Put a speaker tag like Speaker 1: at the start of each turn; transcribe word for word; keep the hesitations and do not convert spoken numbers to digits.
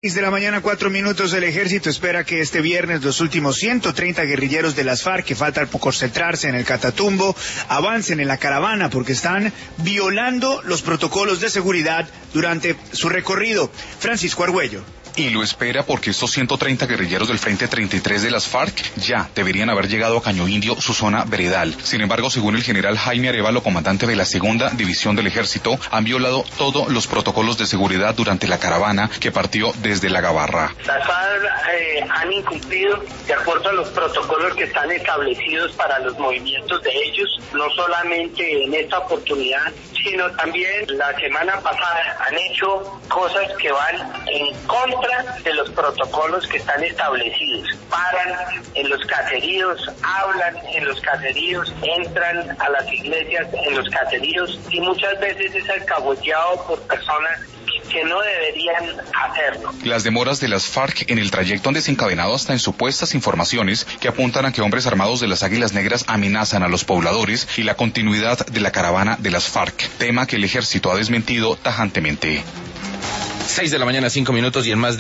Speaker 1: seis de la mañana, cuatro minutos. El ejército espera que este viernes los últimos ciento treinta guerrilleros de las FARC que faltan por concentrarse en el Catatumbo avancen en la caravana porque están violando los protocolos de seguridad durante su recorrido. Francisco Argüello.
Speaker 2: Y lo espera porque estos ciento treinta guerrilleros del Frente treinta y tres de las FARC ya deberían haber llegado a Caño Indio, su zona veredal. Sin embargo, según el general Jaime Arévalo, comandante de la segunda división del ejército, han violado todos los protocolos de seguridad durante la caravana que partió desde La Gabarra.
Speaker 3: Las FARC eh, han incumplido de acuerdo a los protocolos que están establecidos para los movimientos de ellos, no solamente en esta oportunidad, sino también la semana pasada han hecho cosas que van en contra de los protocolos que están establecidos. Paran en los caseríos, hablan en los caseríos, entran a las iglesias en los caseríos y muchas veces es alcahueteado por personas que no deberían hacerlo.
Speaker 2: Las demoras de las FARC en el trayecto han desencadenado hasta en supuestas informaciones que apuntan a que hombres armados de las Águilas Negras amenazan a los pobladores y la continuidad de la caravana de las FARC, tema que el ejército ha desmentido tajantemente.
Speaker 4: seis de la mañana, cinco minutos y en más